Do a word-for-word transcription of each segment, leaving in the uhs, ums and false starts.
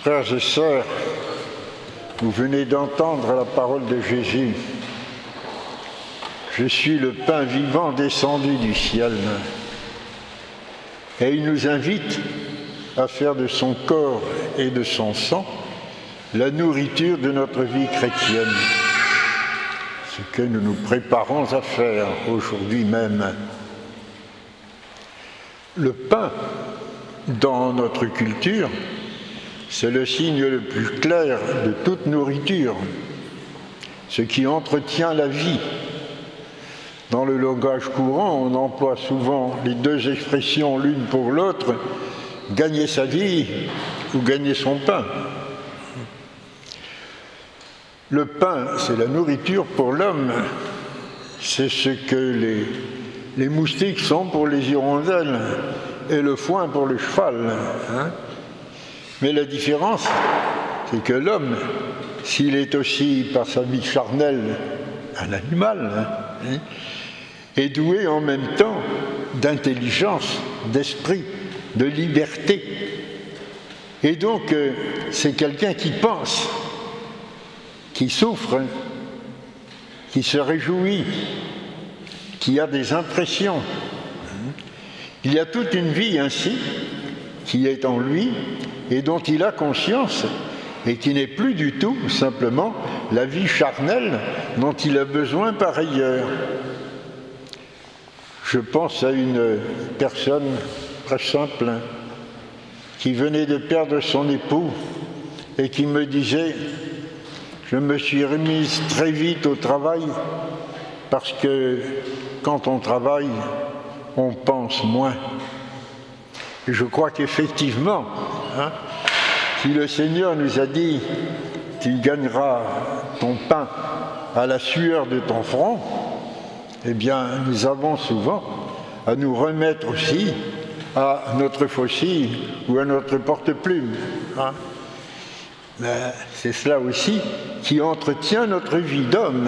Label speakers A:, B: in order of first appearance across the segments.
A: Frères et sœurs, vous venez d'entendre la parole de Jésus. Je suis le pain vivant descendu du ciel. Et il nous invite à faire de son corps et de son sang la nourriture de notre vie chrétienne. Ce que nous nous préparons à faire aujourd'hui même. Le pain, dans notre culture, c'est le signe le plus clair de toute nourriture, ce qui entretient la vie. Dans le langage courant, on emploie souvent les deux expressions l'une pour l'autre, gagner sa vie ou gagner son pain. Le pain, c'est la nourriture pour l'homme, c'est ce que les, les moustiques sont pour les hirondelles et le foin pour le cheval. Hein? Mais la différence, c'est que l'homme, s'il est aussi par sa vie charnelle un animal, hein, est doué en même temps d'intelligence, d'esprit, de liberté. Et donc, euh, c'est quelqu'un qui pense, qui souffre, qui se réjouit, qui a des impressions. Il y a toute une vie ainsi qui est en lui et dont il a conscience et qui n'est plus du tout simplement la vie charnelle dont il a besoin par ailleurs. Je pense à une personne très simple qui venait de perdre son époux et qui me disait « Je me suis remise très vite au travail parce que quand on travaille, on pense moins. » Et je crois qu'effectivement, hein, si le Seigneur nous a dit « Tu gagneras ton pain à la sueur de ton front », eh bien, nous avons souvent à nous remettre aussi à notre faucille ou à notre porte-plume. Hein. C'est cela aussi qui entretient notre vie d'homme.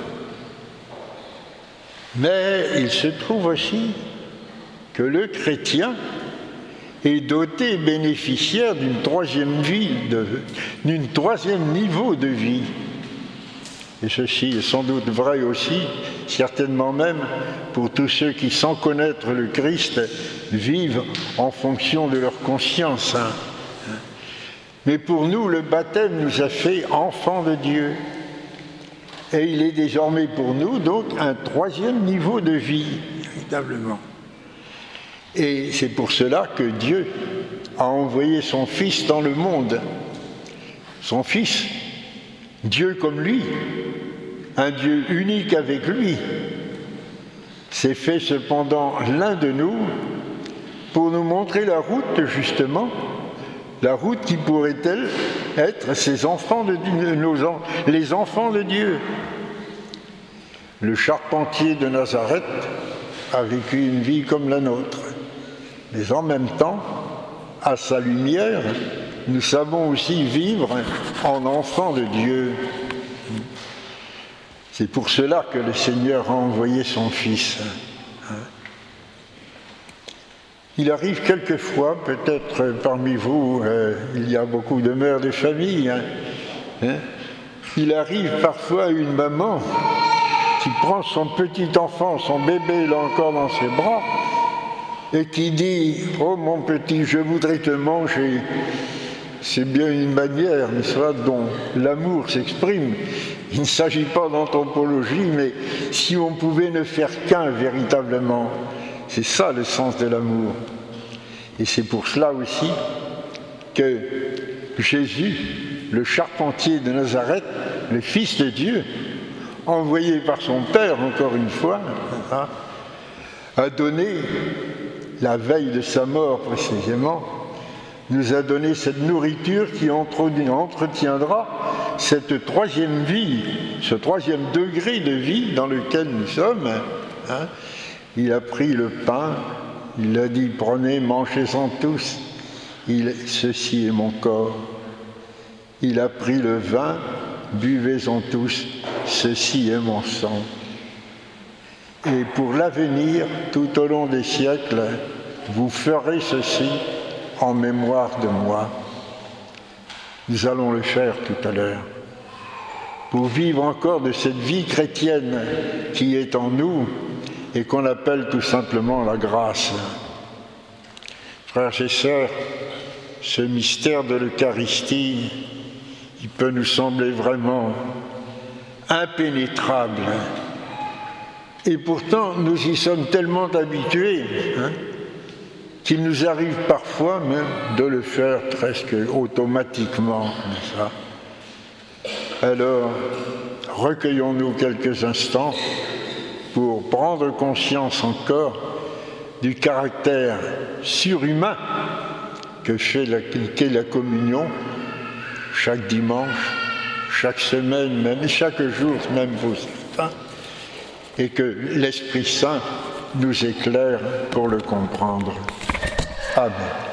A: Mais il se trouve aussi que le chrétien est doté et bénéficiaire d'une troisième vie, d'un troisième niveau de vie. Et ceci est sans doute vrai aussi, certainement même, pour tous ceux qui, sans connaître le Christ, vivent en fonction de leur conscience. Mais pour nous, le baptême nous a fait enfants de Dieu. Et il est désormais pour nous, donc, un troisième niveau de vie, véritablement. Et c'est pour cela que Dieu a envoyé son Fils dans le monde. Son Fils, Dieu comme lui, un Dieu unique avec lui, s'est fait cependant l'un de nous pour nous montrer la route, justement, la route qui pourrait-elle être ses enfants de Dieu, nos, les enfants de Dieu. Le charpentier de Nazareth a vécu une vie comme la nôtre, mais en même temps, à sa lumière, nous savons aussi vivre en enfants de Dieu. C'est pour cela que le Seigneur a envoyé son Fils. Il arrive quelquefois, peut-être parmi vous, euh, il y a beaucoup de mères de famille, hein, hein, il arrive parfois une maman qui prend son petit enfant, son bébé là encore dans ses bras, et qui dit « Oh mon petit, je voudrais te manger ». C'est bien une manière, n'est-ce pas, dont l'amour s'exprime. Il ne s'agit pas d'anthropologie, mais si on pouvait ne faire qu'un véritablement, c'est ça le sens de l'amour. Et c'est pour cela aussi que Jésus, le charpentier de Nazareth, le Fils de Dieu, envoyé par son Père, encore une fois, hein, a donné, la veille de sa mort précisément, nous a donné cette nourriture qui entretiendra cette troisième vie, ce troisième degré de vie dans lequel nous sommes. Hein. Il a pris le pain, il a dit « Prenez, mangez-en tous, il, ceci est mon corps ». Il a pris le vin, buvez-en tous, ceci est mon sang. Et pour l'avenir, tout au long des siècles, vous ferez ceci en mémoire de moi. Nous allons le faire tout à l'heure. Pour vivre encore de cette vie chrétienne qui est en nous et qu'on appelle tout simplement la grâce. Frères et sœurs, ce mystère de l'Eucharistie, il peut nous sembler vraiment impénétrable. Et pourtant, nous y sommes tellement habitués hein, qu'il nous arrive parfois même de le faire presque automatiquement, n'est-ce pas ? Alors, recueillons-nous quelques instants pour prendre conscience encore du caractère surhumain que fait la, qu'est la communion chaque dimanche, chaque semaine, même chaque jour, même pour certains, et que l'Esprit Saint nous éclaire pour le comprendre. Amen.